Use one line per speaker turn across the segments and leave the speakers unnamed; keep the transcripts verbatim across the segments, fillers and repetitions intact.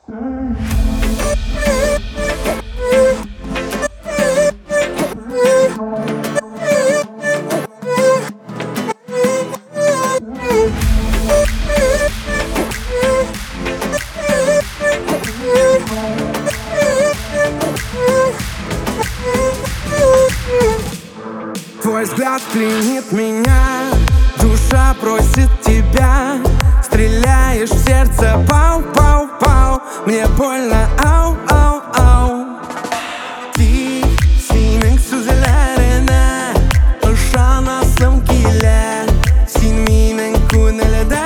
Твой взгляд пленит меня, душа просит тебя. Стреляешь в сердце, пау-пау-пау. Мне больно, ау-ау-ау. Ти синең сүзләренә ышанасым килә. Син минең күңелдә,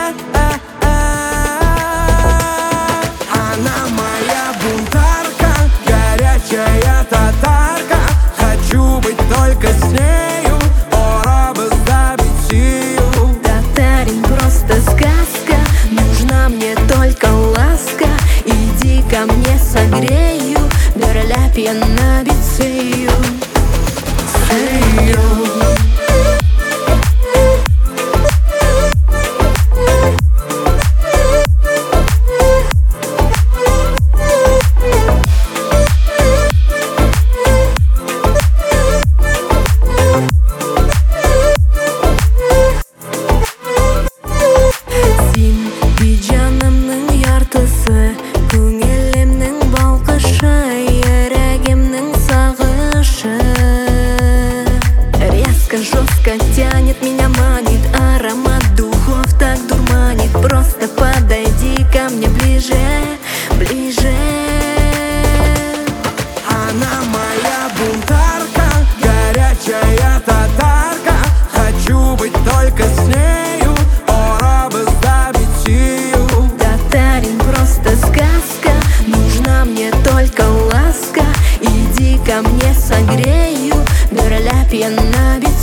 она моя бунтарка, горячая татарка. Хочу быть только с нею, пора бы забить ее.
Татарин просто сказка, нужна мне только ласка. Иди ко мне, согрею, берляп я на бицею. Жестко тянет, меня манит, аромат духов так дурманит. Просто подойди ко мне ближе, ближе.
Она моя бунтарка, горячая татарка. Хочу быть только с нею, пора бы забить ее.
Татарин просто сказка, нужна мне только ласка. Иди ко мне, согрею, берляп я на бицею.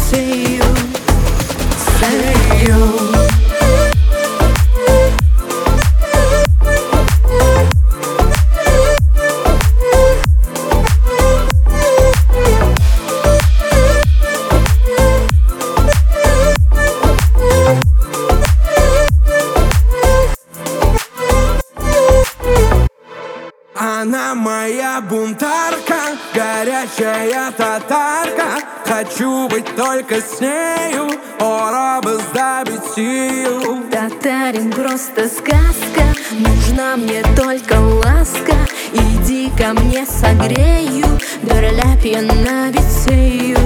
Она моя бунтарка, горячая татарка. Хочу быть только с нею, пора бы забить ее.
Татарин просто сказка, нужна мне только ласка. Иди ко мне, согрею, берляп я на бицею.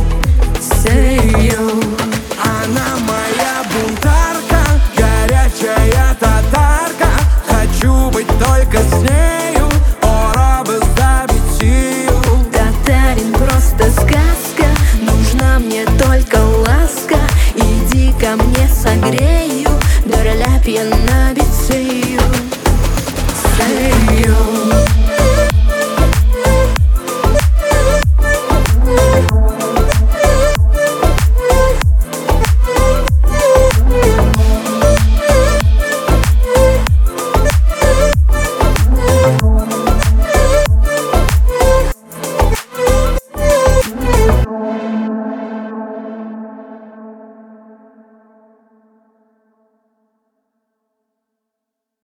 Она моя бунтарка, горячая татарка. Хочу быть только с нею, пора бы забить ее.
Татарин просто сказка, нужна мне только ласка. Иди ко мне, согрею, берляп я на